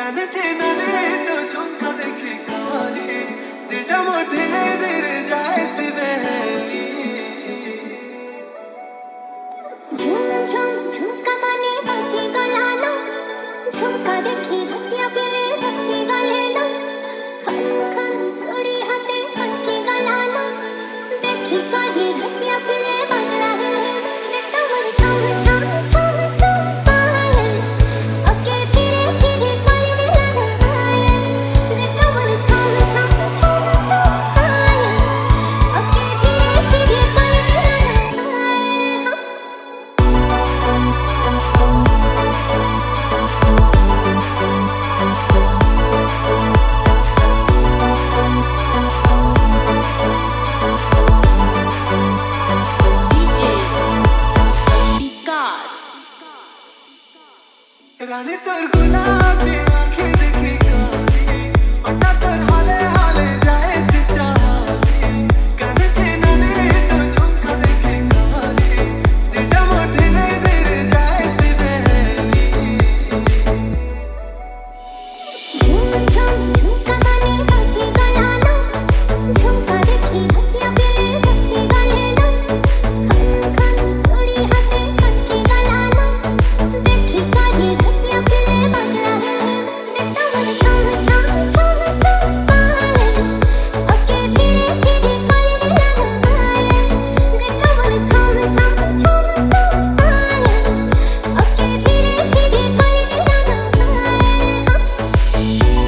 काने थे नाने तो झुमका देखे कारी दिलटा मोर धीरे धीरे जाए सी बहनी झुम झुम झुमका माने बाजी गलानो झुमका देखी हंसिया पिले हंसी गलेनो खन खन जोड़ी हाथे हंकी गलानो देखी कही हंसिया पिले बंगला है देखता मन छम छम छम छम पाए ओके धीरे धीरे कर दिलाना आए देखता मन छम छम छम पाए ओके धीरे धीरे कर दिलाना आए रानी तोर गुलाबी आंखें देखी कारी ओटा तोर हाले हाले जाए सी चाली काने थे नाने तो झुमका देखे कारी दिलटा मोर धीरे धीरे जाए सी बहनी झुम झुम झुमका माने बाजी गलानो झुमका देखी हंसिया पिले हंसी गलेनो खन खन जोड़ी हाथे हंकी गलानो देखी कही हंसिया पिले बंगला है देखता मन छम छम छम छम पाए ओके धीरे धीरे कर दिलाना आए देखता मन छम छम छम छम पाए ओके धीरे धीरे कर दिलाना आए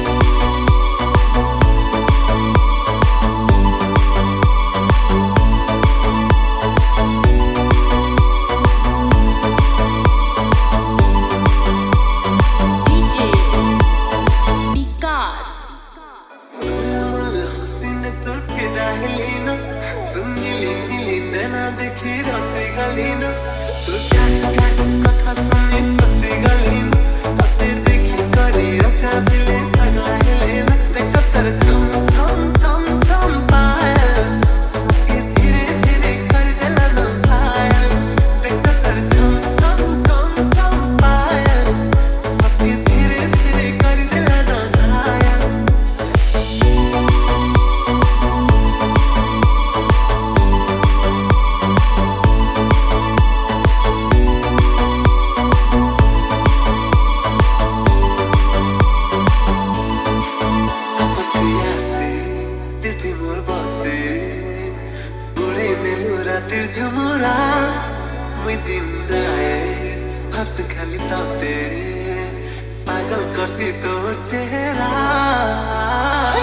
हुस्न तुर फिदा हिलीना तुम नीली नीली नैना देखी रसी गलीना तू प्यार प्यार कथा सुनी फसी गलीना तते देखी करी रसा मिले पगला हिलेना देख तर छम छम छम छम पायल सबके धीरे धीरे कर दिलाना घायल देख तर छम छम छम छम पायल सबके धीरे धीरे कर दिलाना घायल রাতের ঝুমুরা মুই দিন রায় ভাবছি খালি তাতে পাগল করছি তোর চেহারা